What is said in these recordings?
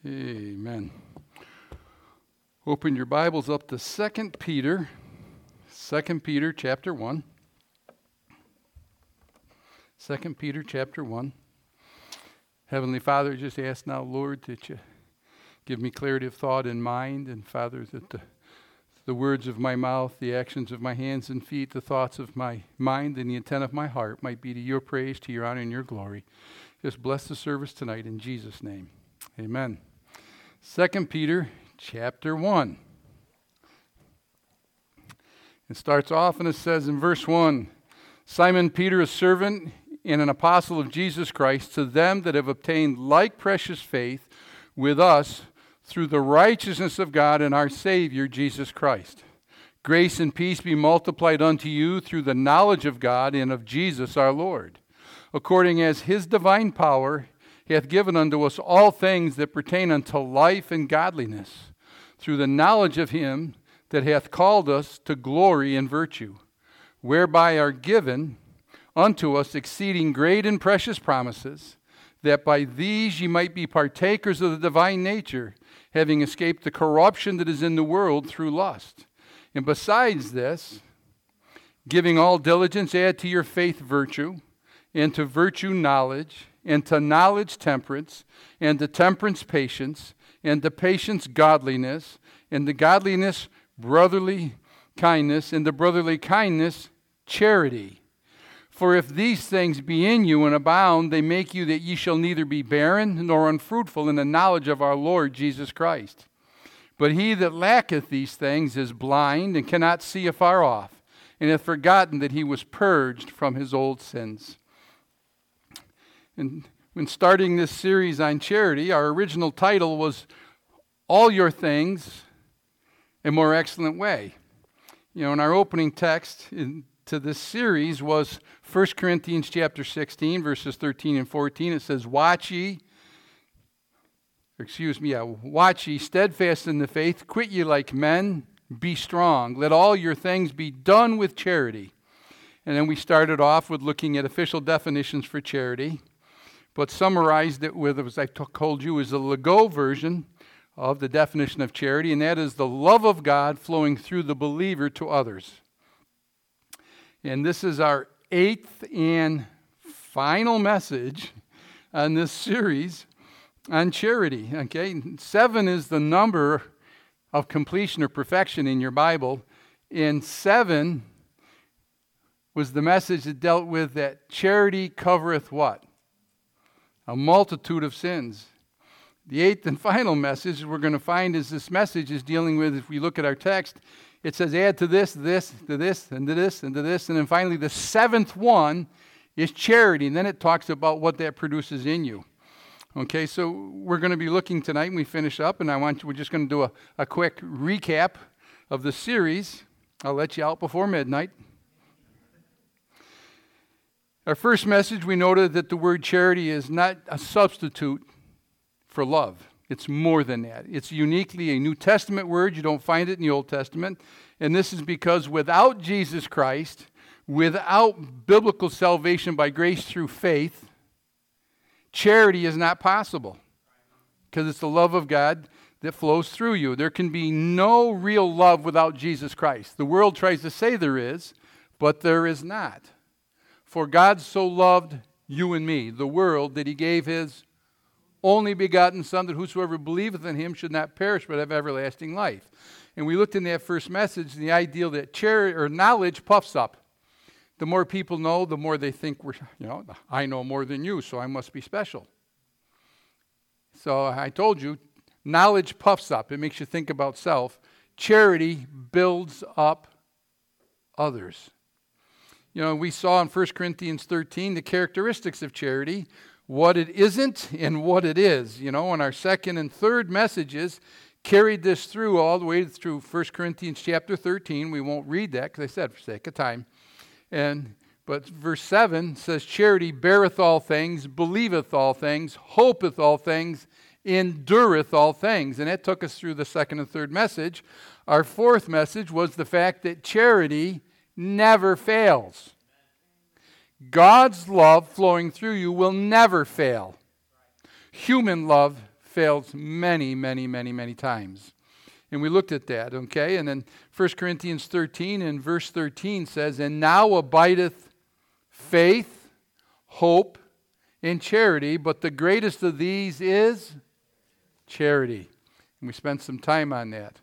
Amen. Open your Bibles up to 2 Peter. 2 Peter chapter 1. 2 Peter chapter 1. Heavenly Father, I just ask now, Lord, that you give me clarity of thought and mind. And Father, that the words of my mouth, the actions of my hands and feet, the thoughts of my mind, and the intent of my heart might be to your praise, to your honor, and your glory. Just bless the service tonight in Jesus' name. Amen. 2 Peter chapter 1. It starts off and it says in verse 1, Simon Peter, a servant and an apostle of Jesus Christ, to them that have obtained like precious faith with us through the righteousness of God and our Savior Jesus Christ. Grace and peace be multiplied unto you through the knowledge of God and of Jesus our Lord, according as his divine power he hath given unto us all things that pertain unto life and godliness, through the knowledge of him that hath called us to glory and virtue, whereby are given unto us exceeding great and precious promises, that by these ye might be partakers of the divine nature, having escaped the corruption that is in the world through lust. And besides this, giving all diligence, add to your faith virtue, and to virtue knowledge, and to knowledge temperance, and to temperance patience, and to patience godliness, and to godliness brotherly kindness, and to brotherly kindness charity. For if these things be in you and abound, they make you that ye shall neither be barren nor unfruitful in the knowledge of our Lord Jesus Christ. But he that lacketh these things is blind, and cannot see afar off, and hath forgotten that he was purged from his old sins. And when starting this series on charity, our original title was All Your Things a More Excellent Way. And our opening text to this series was 1 Corinthians chapter 16, verses 13 and 14. It says, Watch ye steadfast in the faith, quit ye like men, be strong. Let all your things be done with charity. And then we started off with looking at official definitions for charity, but summarized it with, as I told you, is the Legault version of the definition of charity, and that is the love of God flowing through the believer to others. And this is our 8th and final message on this series on charity. Okay, 7 is the number of completion or perfection in your Bible, and 7 was the message that dealt with that charity covereth what? A multitude of sins. The 8th and final message we're going to find is this message is dealing with, if we look at our text, it says add to this, this, to this, and to this, and to this. And then finally the 7th one is charity. And then it talks about what that produces in you. Okay, so we're going to be looking tonight when we finish up. And we're just going to do a quick recap of the series. I'll let you out before midnight. Our first message, we noted that the word charity is not a substitute for love. It's more than that. It's uniquely a New Testament word. You don't find it in the Old Testament. And this is because without Jesus Christ, without biblical salvation by grace through faith, charity is not possible. Because it's the love of God that flows through you. There can be no real love without Jesus Christ. The world tries to say there is, but there is not. For God so loved you and me, the world, that he gave his only begotten Son, that whosoever believeth in him should not perish but have everlasting life. And we looked in that first message, the ideal that charity or knowledge puffs up. The more people know, the more they think I know more than you, so I must be special. So I told you, knowledge puffs up. It makes you think about self. Charity builds up others. We saw in 1 Corinthians 13 the characteristics of charity, what it isn't and what it is. And our second and third messages carried this through all the way through 1 Corinthians chapter 13. We won't read that because I said for sake of time. But verse 7 says, charity beareth all things, believeth all things, hopeth all things, endureth all things. And that took us through the second and third message. Our fourth message was the fact that charity never fails. God's love flowing through you will never fail. Human love fails many, many, many, many times. And we looked at that, okay? And then 1 Corinthians 13 and verse 13 says, "And now abideth faith, hope, and charity, but the greatest of these is charity." And we spent some time on that.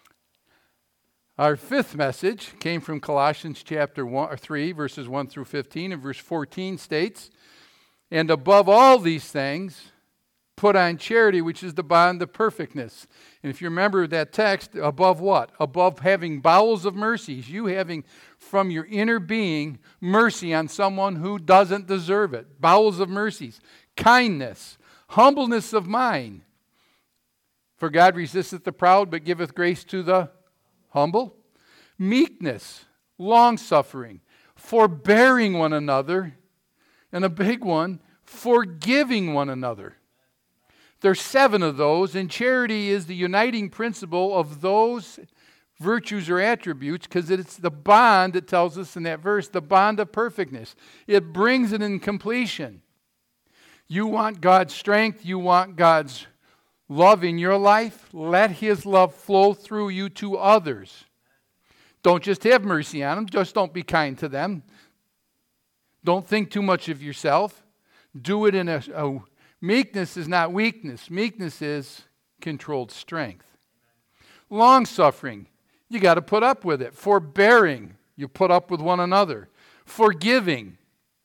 Our fifth message came from Colossians chapter 3, verses 1 through 15, and verse 14 states, "And above all these things, put on charity, which is the bond of perfectness." And if you remember that text, above what? Above having bowels of mercies, you having from your inner being mercy on someone who doesn't deserve it. Bowels of mercies, kindness, humbleness of mind. "For God resisteth the proud, but giveth grace to the humble." Meekness, long-suffering, forbearing one another, and a big one, forgiving one another. There's 7 of those, and charity is the uniting principle of those virtues or attributes, because it's the bond that tells us in that verse, the bond of perfectness. It brings it in completion. You want God's strength, you want God's love in your life, let His love flow through you to others. Don't just have mercy on them, just don't be kind to them. Don't think too much of yourself. Do it in a meekness is not weakness. Meekness is controlled strength. Long-suffering, you got to put up with it. Forbearing, you put up with one another. Forgiving,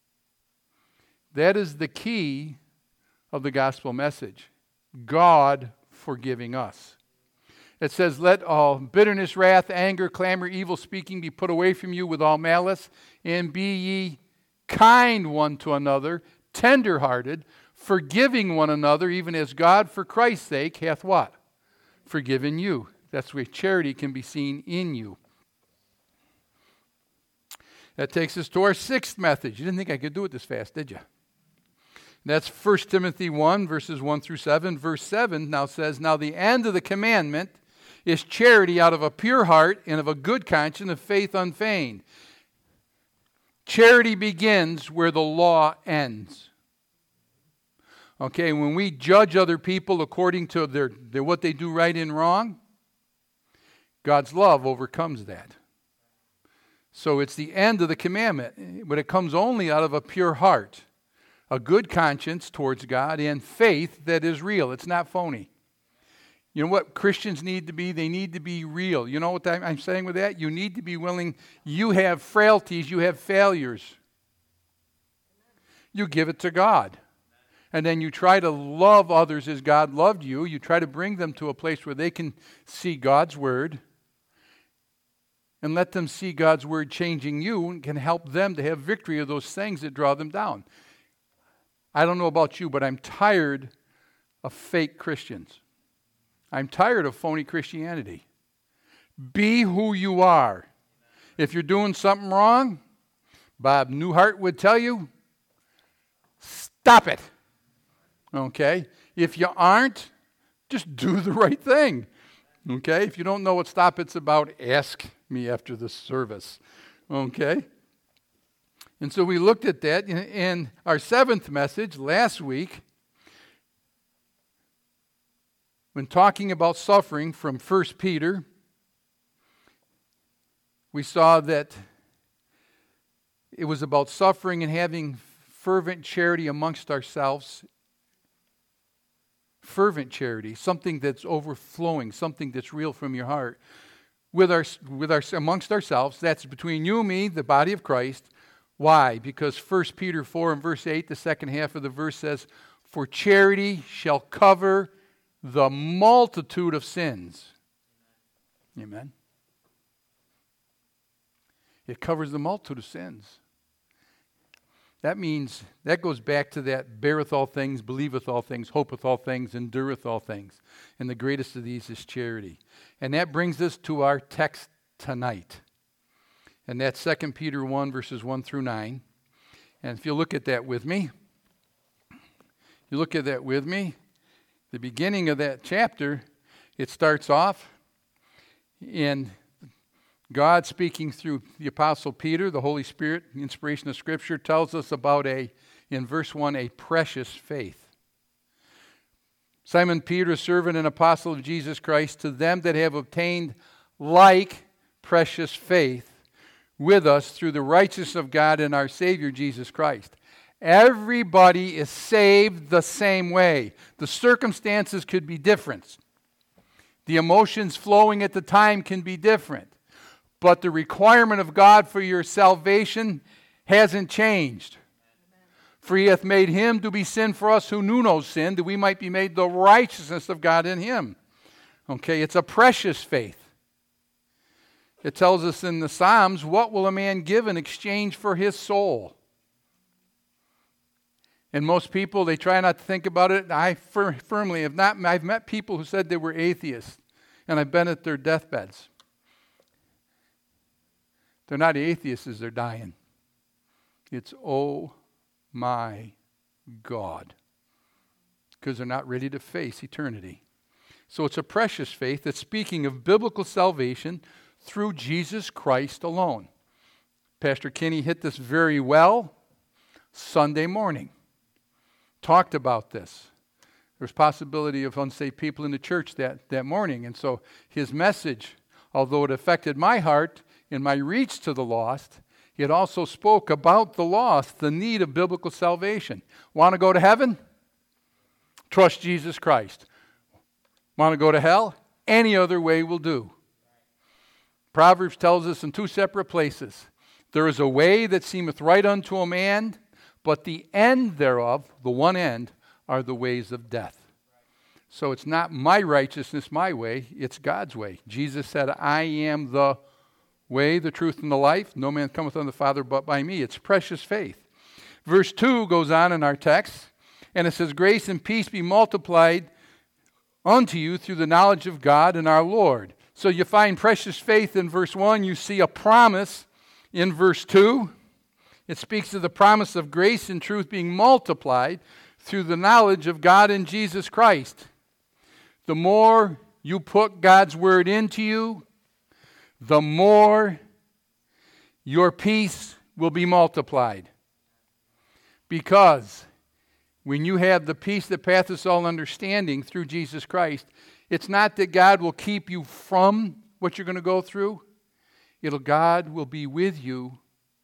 that is the key of the gospel message. God forgiving us. It says, "Let all bitterness, wrath, anger, clamor, evil speaking be put away from you with all malice, and be ye kind one to another, tender-hearted, forgiving one another, even as God for Christ's sake hath" what? Forgiven you. That's where charity can be seen in you. That takes us to our 6th message. You didn't think I could do it this fast, did you? That's 1 Timothy 1, verses 1 through 7. Verse 7 now says, "Now the end of the commandment is charity out of a pure heart and of a good conscience of faith unfeigned." Charity begins where the law ends. Okay, when we judge other people according to their what they do right and wrong, God's love overcomes that. So it's the end of the commandment, but it comes only out of a pure heart, a good conscience towards God, and faith that is real. It's not phony. You know what Christians need to be? They need to be real. You know what I'm saying with that? You need to be willing. You have frailties. You have failures. You give it to God. And then you try to love others as God loved you. You try to bring them to a place where they can see God's Word and let them see God's Word changing you and can help them to have victory of those things that draw them down. I don't know about you, but I'm tired of fake Christians. I'm tired of phony Christianity. Be who you are. If you're doing something wrong, Bob Newhart would tell you, stop it. Okay? If you aren't, just do the right thing. Okay? If you don't know what stop it's about, ask me after the service. Okay? And so we looked at that in our 7th message last week when talking about suffering from 1 Peter. We saw that it was about suffering and having fervent charity amongst ourselves. Fervent charity, something that's overflowing, something that's real from your heart. Amongst ourselves, that's between you and me, the body of Christ. Why? Because 1 Peter 4 and verse 8, the second half of the verse says, "For charity shall cover the multitude of sins." Amen. It covers the multitude of sins. That means, that goes back to that beareth all things, believeth all things, hopeth all things, endureth all things. And the greatest of these is charity. And that brings us to our text tonight. And that's 2 Peter 1, verses 1 through 9. And if you look at that with me, the beginning of that chapter, it starts off in God speaking through the Apostle Peter. The Holy Spirit, the inspiration of Scripture, tells us about in verse 1, a precious faith. Simon Peter, a servant and apostle of Jesus Christ, to them that have obtained like precious faith with us through the righteousness of God and our Savior Jesus Christ. Everybody is saved the same way. The circumstances could be different. The emotions flowing at the time can be different. But the requirement of God for your salvation hasn't changed. For he hath made him to be sin for us who knew no sin, that we might be made the righteousness of God in him. Okay, it's a precious faith. It tells us in the Psalms, what will a man give in exchange for his soul? And most people, they try not to think about it. I firmly have not. I've met people who said they were atheists, and I've been at their deathbeds. They're not atheists as they're dying. It's, oh my God. Because they're not ready to face eternity. So it's a precious faith that's speaking of biblical salvation through Jesus Christ alone. Pastor Kinney hit this very well Sunday morning. Talked about this. There's possibility of unsaved people in the church that morning. And so his message, although it affected my heart in my reach to the lost, it also spoke about the lost, the need of biblical salvation. Want to go to heaven? Trust Jesus Christ. Want to go to hell? Any other way will do. Proverbs tells us in two separate places, there is a way that seemeth right unto a man, but the end thereof, the one end, are the ways of death. So it's not my righteousness, my way, it's God's way. Jesus said, I am the way, the truth, and the life. No man cometh unto the Father but by me. It's precious faith. Verse 2 goes on in our text, and it says, grace and peace be multiplied unto you through the knowledge of God and our Lord. So you find precious faith in verse 1. You see a promise in verse 2. It speaks of the promise of grace and truth being multiplied through the knowledge of God and Jesus Christ. The more you put God's word into you, the more your peace will be multiplied. Because when you have the peace that passeth all understanding through Jesus Christ, it's not that God will keep you from what you're going to go through. God will be with you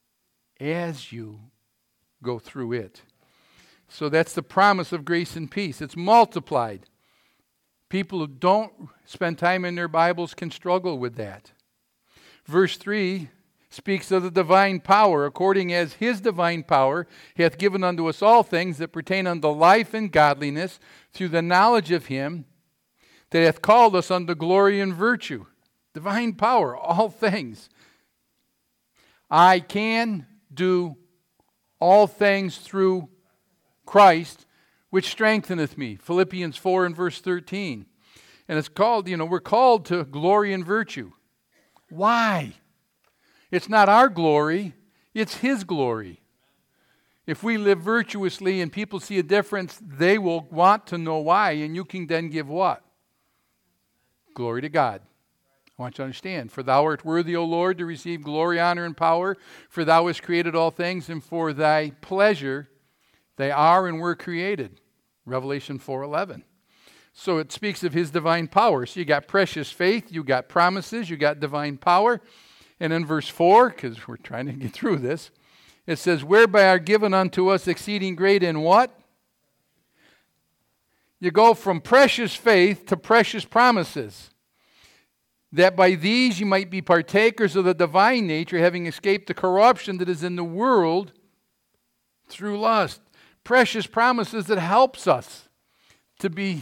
as you go through it. So that's the promise of grace and peace. It's multiplied. People who don't spend time in their Bibles can struggle with that. Verse 3 speaks of the divine power, according as his divine power hath given unto us all things that pertain unto life and godliness, through the knowledge of him that hath called us unto glory and virtue. Divine power, all things. I can do all things through Christ, which strengtheneth me. Philippians 4 and verse 13. And it's called, we're called to glory and virtue. Why? It's not our glory, it's his glory. If we live virtuously and people see a difference, they will want to know why, and you can then give what? Glory to God. I want you to understand. For thou art worthy, O Lord, to receive glory, honor, and power, for thou hast created all things, and for thy pleasure they are and were created. Revelation 4:11. So it speaks of his divine power. So you got precious faith, you got promises, you got divine power. And in verse 4, because we're trying to get through this, it says, whereby are given unto us exceeding great in what? You go from precious faith to precious promises. That by these you might be partakers of the divine nature, having escaped the corruption that is in the world through lust. Precious promises that helps us to be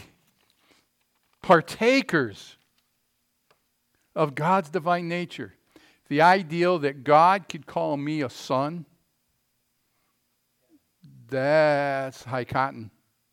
partakers of God's divine nature. The ideal that God could call me a son, that's high cotton.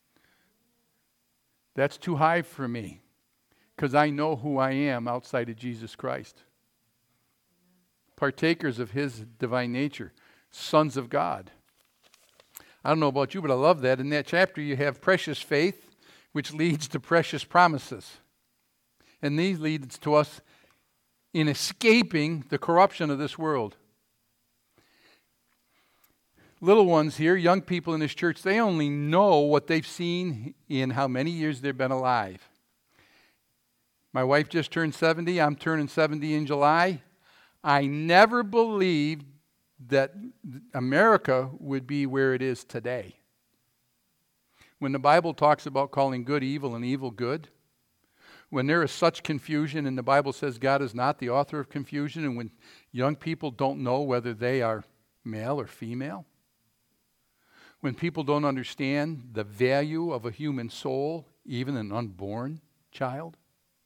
That's too high for me, because I know who I am outside of Jesus Christ. Partakers of his divine nature, sons of God. I don't know about you, but I love that. In that chapter you have precious faith, which leads to precious promises. And these leads to us in escaping the corruption of this world. little ones here, young people in this church, they only know what they've seen in how many years they've been alive. My wife just turned 70. I'm turning 70 in July. I never believed that America would be where it is today. When the Bible talks about calling good evil and evil good, when there is such confusion and the Bible says God is not the author of confusion, and when young people don't know whether they are male or female, when people don't understand the value of a human soul, even an unborn child,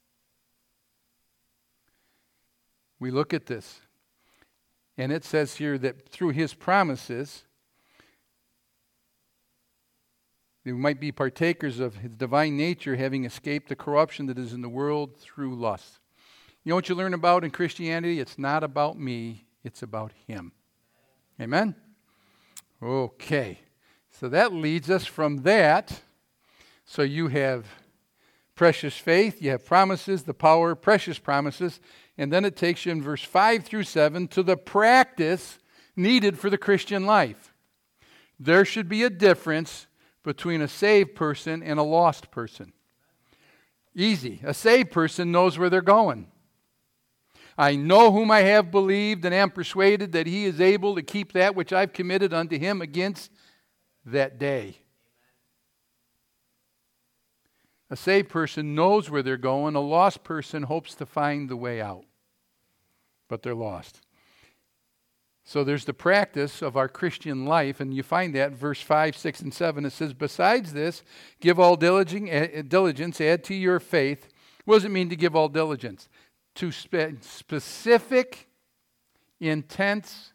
we look at this. And it says here that through his promises, we might be partakers of his divine nature, having escaped the corruption that is in the world through lust. You know what you learn about in Christianity? It's not about me, it's about him. Amen? Okay. So that leads us from that. So you have precious faith, you have promises, the power, precious promises, and then it takes you in verse 5 through 7 to the practice needed for the Christian life. There should be a difference between a saved person and a lost person. Easy. A saved person knows where they're going. I know whom I have believed, and am persuaded that he is able to keep that which I've committed unto him against that day. A saved person knows where they're going. A lost person hopes to find the way out. But they're lost. So there's the practice of our Christian life, and you find that in verse 5, 6, and 7. It says, besides this, give all diligence, add to your faith. What does it mean to give all diligence? To specific, intense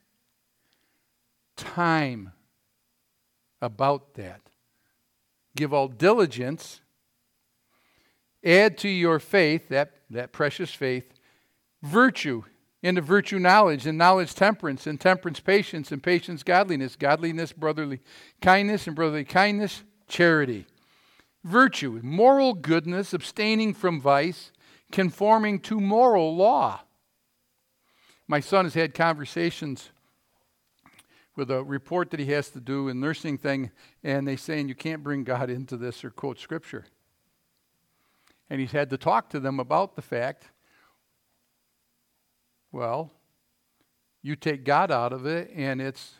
time about that. Give all diligence. Add to your faith, that precious faith, virtue. Into virtue knowledge, and knowledge temperance, and temperance patience, and patience godliness, godliness brotherly kindness, and brotherly kindness charity. Virtue, moral goodness, abstaining from vice, conforming to moral law. My son has had conversations with a report that he has to do, a nursing thing, and they saying you can't bring God into this or quote Scripture. And he's had to talk to them about the fact, well, you take God out of it, and it's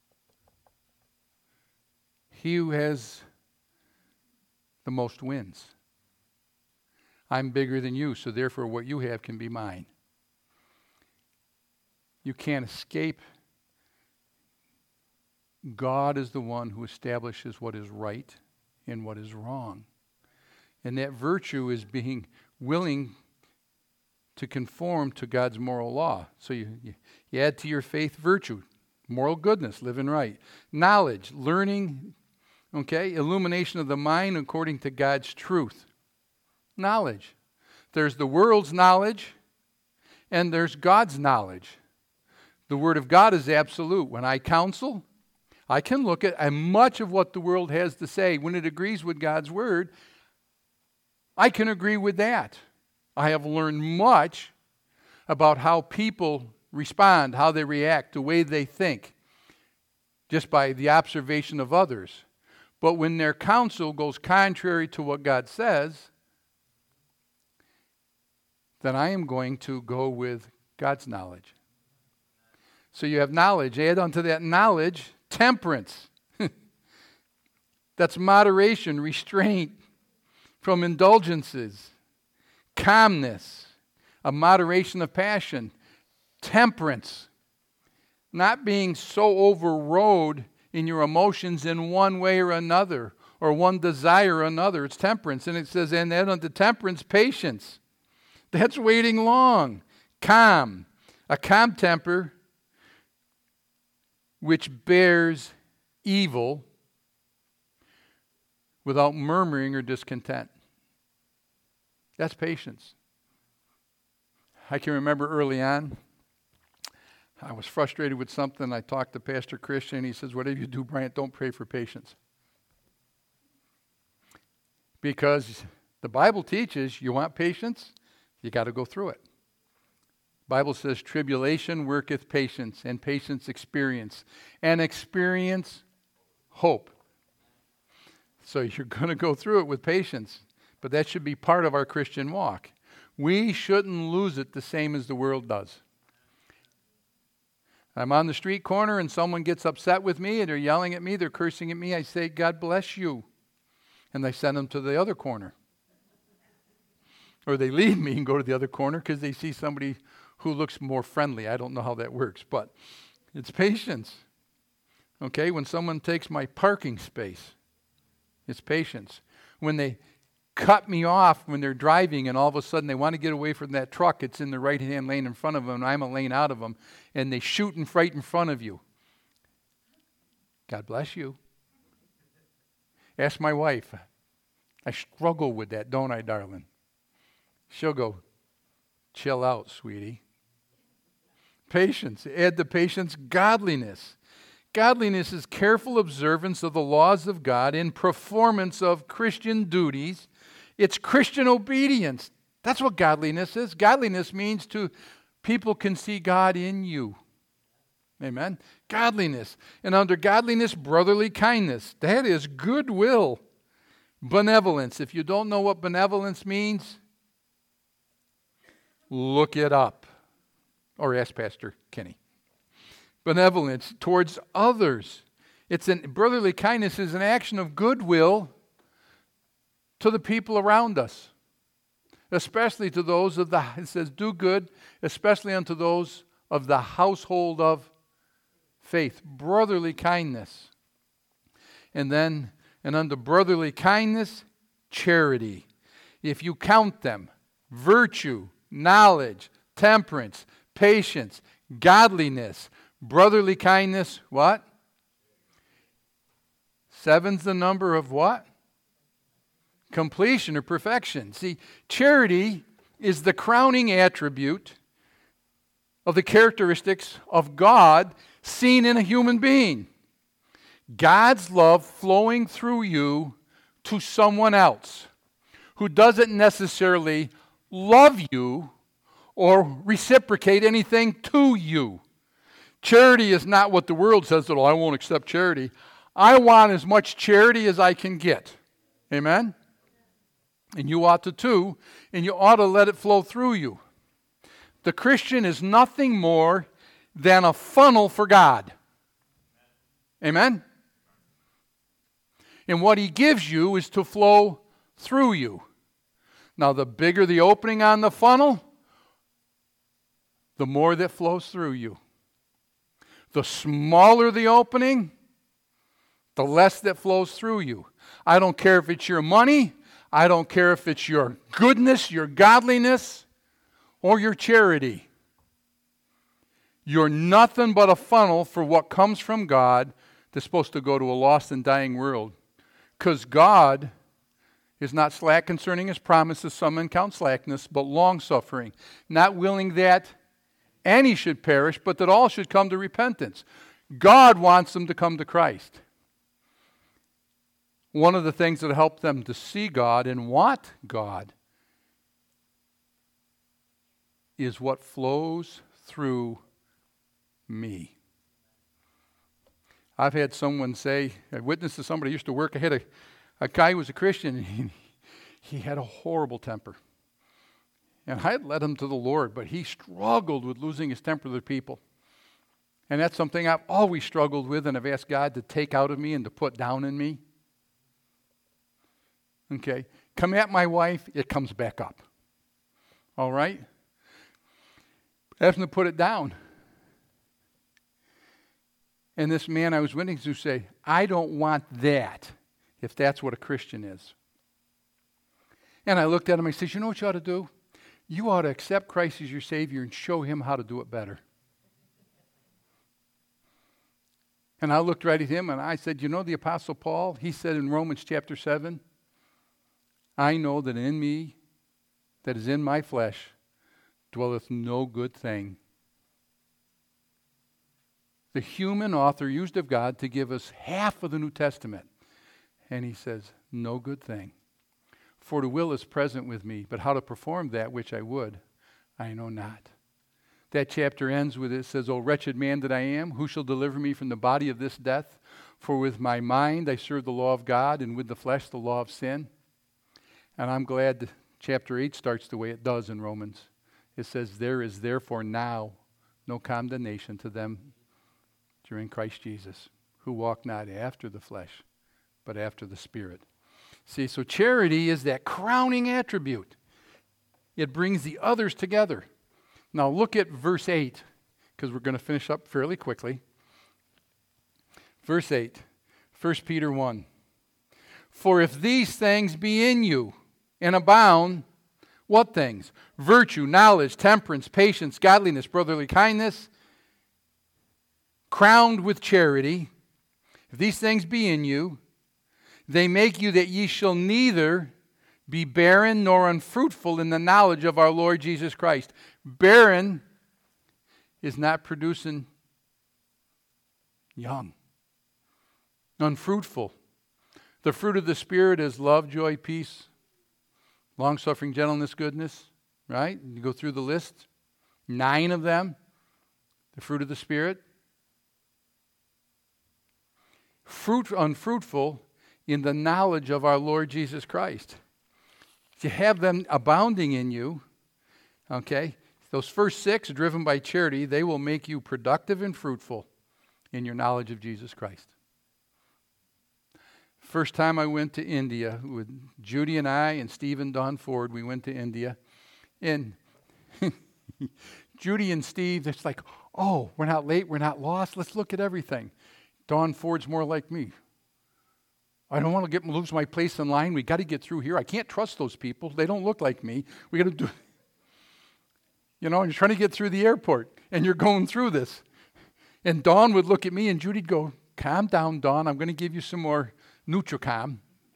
he who has the most wins. I'm bigger than you, so therefore what you have can be mine. You can't escape. God is the one who establishes what is right and what is wrong. And that virtue is being willing to conform to God's moral law. So you add to your faith virtue, moral goodness, living right. Knowledge, learning, okay, illumination of the mind according to God's truth. Knowledge. There's the world's knowledge, and there's God's knowledge. The Word of God is absolute. When I counsel, I can look at much of what the world has to say. When it agrees with God's Word, I can agree with that. I have learned much about how people respond, how they react, the way they think, just by the observation of others. But when their counsel goes contrary to what God says, then I am going to go with God's knowledge. So you have knowledge. Add unto that knowledge temperance. That's moderation, restraint from indulgences. Calmness, a moderation of passion, temperance, not being so overrode in your emotions in one way or another, or one desire or another. It's temperance. And it says, and then unto temperance, patience. That's waiting long. Calm, a calm temper which bears evil without murmuring or discontent. That's patience. I can remember early on, I was frustrated with something. I talked to Pastor Christian. He says, whatever you do, Bryant, don't pray for patience. Because the Bible teaches you want patience, you got to go through it. Bible says, tribulation worketh patience, and patience experience, and experience hope. So you're going to go through it with patience, but that should be part of our Christian walk. We shouldn't lose it the same as the world does. I'm on the street corner and someone gets upset with me and they're yelling at me, they're cursing at me. I say, God bless you. And I send them to the other corner. Or they leave me and go to the other corner because they see somebody who looks more friendly. I don't know how that works, but it's patience. Okay, when someone takes my parking space, it's patience. When they cut me off when they're driving and all of a sudden they want to get away from that truck, it's in the right-hand lane in front of them, and I'm a lane out of them, and they shoot right in front of you. God bless you. Ask my wife. I struggle with that, don't I, darling? She'll go, chill out, sweetie. Patience. Add to patience godliness. Godliness is careful observance of the laws of God in performance of Christian duties. It's Christian obedience. That's what godliness is. Godliness means people can see God in you. Amen? Godliness. And under godliness, brotherly kindness. That is goodwill. Benevolence. If you don't know what benevolence means, look it up. Or ask Pastor Kenny. Benevolence towards others. Brotherly kindness is an action of goodwill to the people around us. Especially to those it says, do good, especially unto those of the household of faith. Brotherly kindness. And under brotherly kindness, charity. If you count them, virtue, knowledge, temperance, patience, godliness, brotherly kindness, what? 7's the number of what? Completion or perfection. See, charity is the crowning attribute of the characteristics of God seen in a human being. God's love flowing through you to someone else who doesn't necessarily love you or reciprocate anything to you. Charity is not what the world says that, I won't accept charity. I want as much charity as I can get. Amen? And you ought to too, and you ought to let it flow through you. The Christian is nothing more than a funnel for God. Amen? And what He gives you is to flow through you. Now, the bigger the opening on the funnel, the more that flows through you. The smaller the opening, the less that flows through you. I don't care if it's your money, I don't care if it's your goodness, your godliness, or your charity. You're nothing but a funnel for what comes from God that's supposed to go to a lost and dying world. Because God is not slack concerning His promises, some men count slackness, but long-suffering, not willing that any should perish, but that all should come to repentance. God wants them to come to Christ. One of the things that help them to see God and want God is what flows through me. I've had someone say, I witnessed to somebody who used to work, I had a guy who was a Christian, and he had a horrible temper. And I had led him to the Lord, but he struggled with losing his temper to people. And that's something I've always struggled with, and I've asked God to take out of me and to put down in me. Okay, come at my wife, it comes back up. All right? Ask him to put it down. And this man I was witnessing to say, I don't want that, if that's what a Christian is. And I looked at him, I said, you know what you ought to do? You ought to accept Christ as your Savior and show Him how to do it better. And I looked right at him and I said, you know the Apostle Paul, he said in Romans chapter 7, I know that in me, that is in my flesh, dwelleth no good thing. The human author used of God to give us half of the New Testament. And he says, no good thing. For the will is present with me, but how to perform that which I would, I know not. That chapter ends with it says, O wretched man that I am, who shall deliver me from the body of this death? For with my mind I serve the law of God, and with the flesh the law of sin. And I'm glad that chapter 8 starts the way it does in Romans. It says, there is therefore now no condemnation to them which are in Christ Jesus, who walk not after the flesh, but after the Spirit. See, so charity is that crowning attribute. It brings the others together. Now look at verse 8, because we're going to finish up fairly quickly. Verse 8, 1 Peter 1. For if these things be in you and abound, what things? Virtue, knowledge, temperance, patience, godliness, brotherly kindness, crowned with charity. If these things be in you, they make you that ye shall neither be barren nor unfruitful in the knowledge of our Lord Jesus Christ. Barren is not producing young. Unfruitful. The fruit of the Spirit is love, joy, peace, long-suffering, gentleness, goodness. Right? You go through the list. 9 of them. The fruit of the Spirit. Unfruitful in the knowledge of our Lord Jesus Christ. To have them abounding in you, okay, those first 6, driven by charity, they will make you productive and fruitful in your knowledge of Jesus Christ. First time I went to India with Judy and I and Steve and Don Ford, we went to India. And Judy and Steve, it's like, oh, we're not late, we're not lost, let's look at everything. Don Ford's more like me. I don't want to lose my place in line. We got to get through here. I can't trust those people. They don't look like me. We got to do, you're trying to get through the airport, and you're going through this. And Dawn would look at me, and Judy'd go, calm down, Dawn. I'm going to give you some more Nutricom.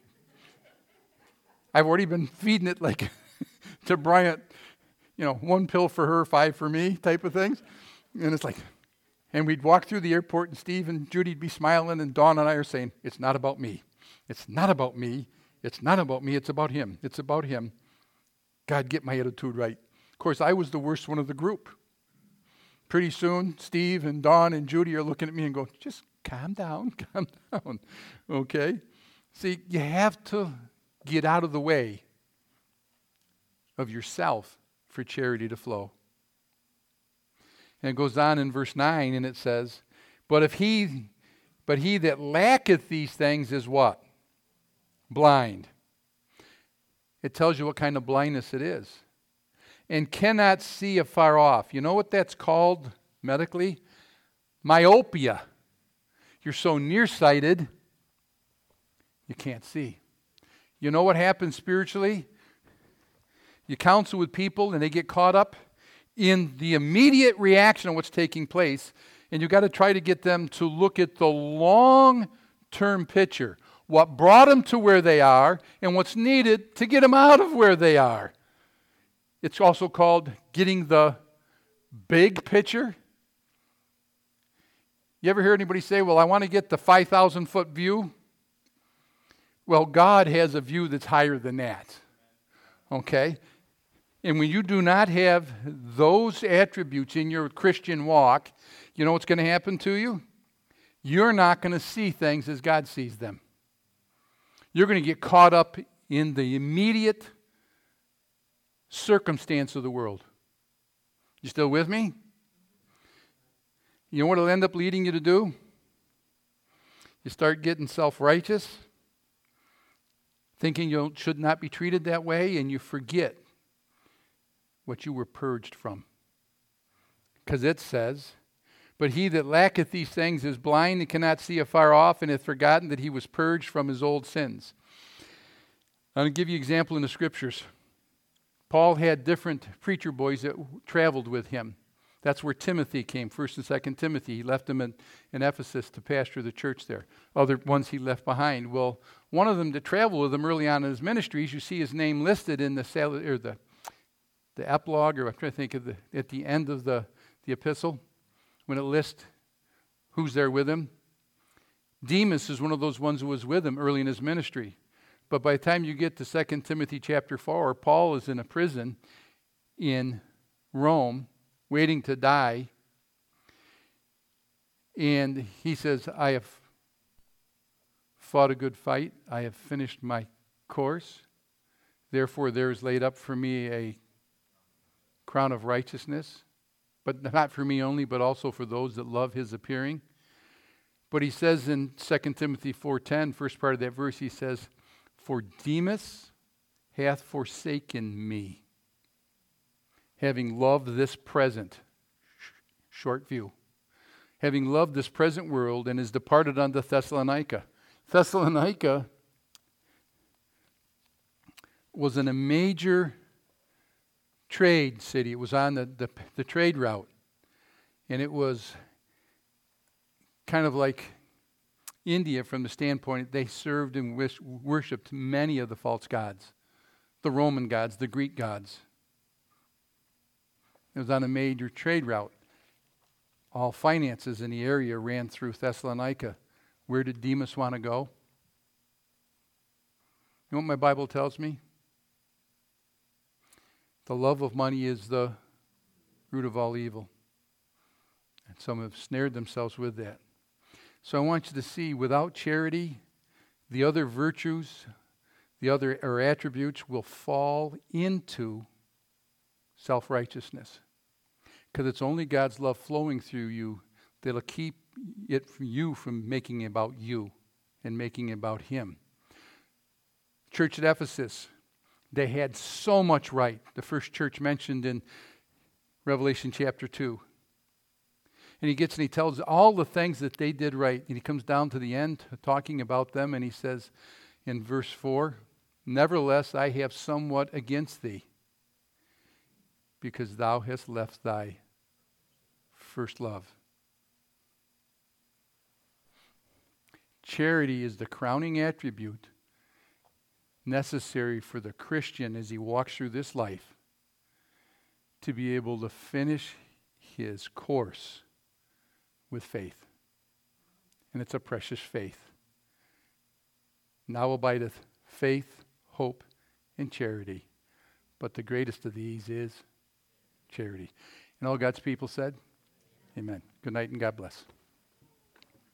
I've already been feeding it like to Bryant, 1 pill for her, 5 for me type of things. And it's like, and we'd walk through the airport, and Steve and Judy'd be smiling, and Dawn and I are saying, it's not about me. It's not about me. It's not about me. It's about him. It's about him. God, get my attitude right. Of course, I was the worst one of the group. Pretty soon, Steve and Dawn and Judy are looking at me and go, just calm down, calm down. Okay? See, you have to get out of the way of yourself for charity to flow. And it goes on in verse 9, and it says, But he that lacketh these things is what? Blind. It tells you what kind of blindness it is. And cannot see afar off. You know what that's called medically? Myopia. You're so nearsighted, you can't see. You know what happens spiritually? You counsel with people and they get caught up in the immediate reaction of what's taking place, and you've got to try to get them to look at the long-term picture, what brought them to where they are, and what's needed to get them out of where they are. It's also called getting the big picture. You ever hear anybody say, well, I want to get the 5,000-foot view? Well, God has a view that's higher than that. Okay? And when you do not have those attributes in your Christian walk, you know what's going to happen to you? You're not going to see things as God sees them. You're going to get caught up in the immediate circumstance of the world. You still with me? You know what it'll end up leading you to do? You start getting self-righteous, thinking you should not be treated that way, and you forget what you were purged from. Because it says, But he that lacketh these things is blind and cannot see afar off, and hath forgotten that he was purged from his old sins. I'm going to give you an example in the Scriptures. Paul had different preacher boys that traveled with him. That's where Timothy came, 1st and 2nd Timothy. He left him in Ephesus to pastor the church there. Other ones he left behind. Well, one of them that traveled with him early on in his ministries, you see his name listed in the epilogue, or I'm trying to think of at the end of the epistle, when it lists who's there with him. Demas is one of those ones who was with him early in his ministry. But by the time you get to 2 Timothy chapter 4, Paul is in a prison in Rome, waiting to die. And he says, I have fought a good fight. I have finished my course. Therefore, there is laid up for me a crown of righteousness. But not for me only, but also for those that love his appearing. But he says in 2 Timothy 4:10, first part of that verse, he says, for Demas hath forsaken me, having loved this present, short view, having loved this present world, and is departed unto Thessalonica. Thessalonica was in a major trade city. It was on the trade route. And it was kind of like India from the standpoint they served and worshipped many of the false gods, the Roman gods, the Greek gods. It was on a major trade route. All finances in the area ran through Thessalonica. Where did Demas want to go? You know what my Bible tells me? The love of money is the root of all evil. And some have snared themselves with that. So I want you to see, without charity, the other virtues, the other attributes will fall into self-righteousness. Because it's only God's love flowing through you that'll keep it from you from making it about you and making it about him. Church at Ephesus, they had so much right. The first church mentioned in Revelation chapter 2. And he tells all the things that they did right. And he comes down to the end talking about them, and he says in verse 4, nevertheless I have somewhat against thee, because thou hast left thy first love. Charity is the crowning attribute necessary for the Christian as he walks through this life to be able to finish his course with faith. And it's a precious faith. Now abideth faith, hope, and charity. But the greatest of these is charity. And all God's people said, amen. Good night and God bless.